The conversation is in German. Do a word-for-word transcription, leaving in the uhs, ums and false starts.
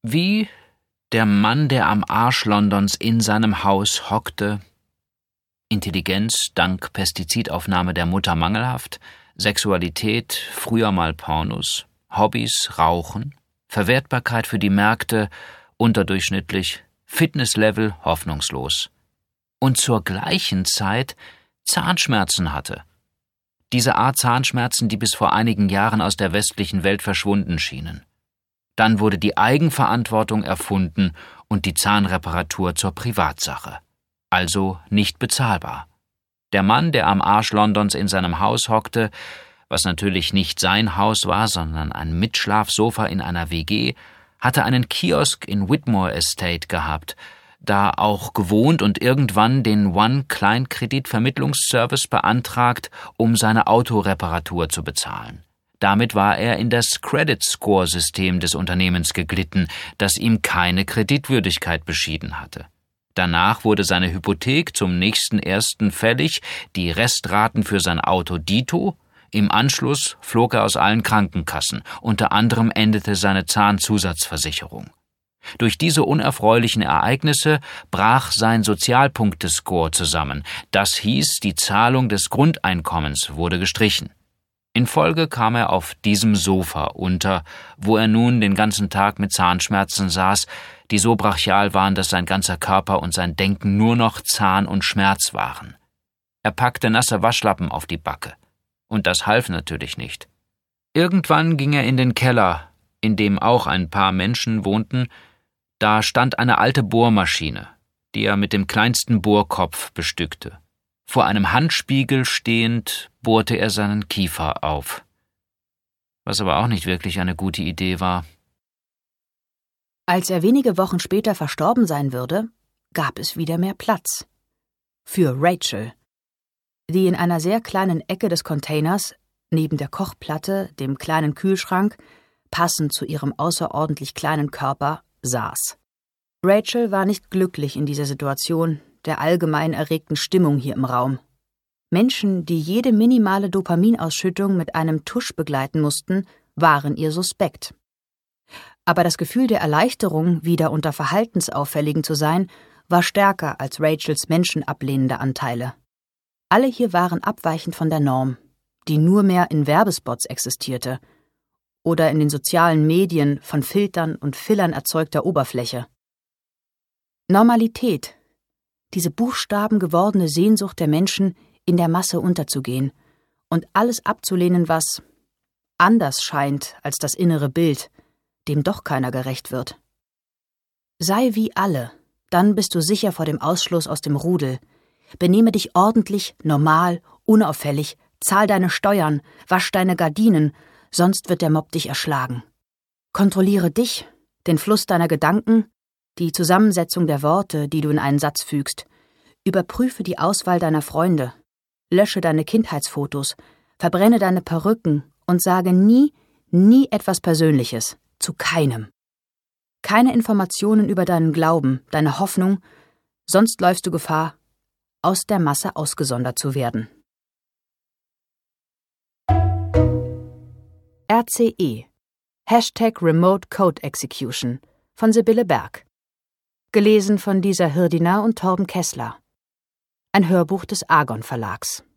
Wie der Mann, der am Arsch Londons in seinem Haus hockte, Intelligenz dank Pestizidaufnahme der Mutter mangelhaft, Sexualität, früher mal Pornos, Hobbys, Rauchen, Verwertbarkeit für die Märkte, unterdurchschnittlich, Fitnesslevel hoffnungslos. Und zur gleichen Zeit Zahnschmerzen hatte. Diese Art Zahnschmerzen, die bis vor einigen Jahren aus der westlichen Welt verschwunden schienen. Dann wurde die Eigenverantwortung erfunden und die Zahnreparatur zur Privatsache. Also nicht bezahlbar. Der Mann, der am Arsch Londons in seinem Haus hockte, was natürlich nicht sein Haus war, sondern ein Mitschlafsofa in einer W G, hatte einen Kiosk in Whitmore Estate gehabt, da auch gewohnt und irgendwann den One-Kleinkreditvermittlungsservice beantragt, um seine Autoreparatur zu bezahlen. Damit war er in das Credit-Score-System des Unternehmens geglitten, das ihm keine Kreditwürdigkeit beschieden hatte. Danach wurde seine Hypothek zum nächsten ersten fällig, die Restraten für sein Auto dito. Im Anschluss flog er aus allen Krankenkassen, unter anderem endete seine Zahnzusatzversicherung. Durch diese unerfreulichen Ereignisse brach sein Sozialpunktescore zusammen. Das hieß, die Zahlung des Grundeinkommens wurde gestrichen. In Folge kam er auf diesem Sofa unter, wo er nun den ganzen Tag mit Zahnschmerzen saß, die so brachial waren, dass sein ganzer Körper und sein Denken nur noch Zahn und Schmerz waren. Er packte nasse Waschlappen auf die Backe. Und das half natürlich nicht. Irgendwann ging er in den Keller, in dem auch ein paar Menschen wohnten. Da stand eine alte Bohrmaschine, die er mit dem kleinsten Bohrkopf bestückte. Vor einem Handspiegel stehend bohrte er seinen Kiefer auf. Was aber auch nicht wirklich eine gute Idee war. Als er wenige Wochen später verstorben sein würde, gab es wieder mehr Platz. Für Rachel, die in einer sehr kleinen Ecke des Containers, neben der Kochplatte, dem kleinen Kühlschrank, passend zu ihrem außerordentlich kleinen Körper, saß. Rachel war nicht glücklich in dieser Situation, der allgemein erregten Stimmung hier im Raum. Menschen, die jede minimale Dopaminausschüttung mit einem Tusch begleiten mussten, waren ihr suspekt. Aber das Gefühl der Erleichterung, wieder unter Verhaltensauffälligen zu sein, war stärker als Rachels menschenablehnende Anteile. Alle hier waren abweichend von der Norm, die nur mehr in Werbespots existierte oder in den sozialen Medien von Filtern und Fillern erzeugter Oberfläche. Normalität, diese buchstabengewordene Sehnsucht der Menschen, in der Masse unterzugehen und alles abzulehnen, was anders scheint als das innere Bild, dem doch keiner gerecht wird. Sei wie alle, dann bist du sicher vor dem Ausschluss aus dem Rudel. Benehme dich ordentlich, normal, unauffällig, zahl deine Steuern, wasch deine Gardinen, sonst wird der Mob dich erschlagen. Kontrolliere dich, den Fluss deiner Gedanken, die Zusammensetzung der Worte, die du in einen Satz fügst. Überprüfe die Auswahl deiner Freunde. Lösche deine Kindheitsfotos, verbrenne deine Perücken und sage nie, nie etwas Persönliches, zu keinem. Keine Informationen über deinen Glauben, deine Hoffnung, sonst läufst du Gefahr, aus der Masse ausgesondert zu werden. R C E Hashtag Remote Code Execution von Sibylle Berg. Gelesen von Lisa Hirdiner und Torben Kessler. Ein Hörbuch des Argon Verlags.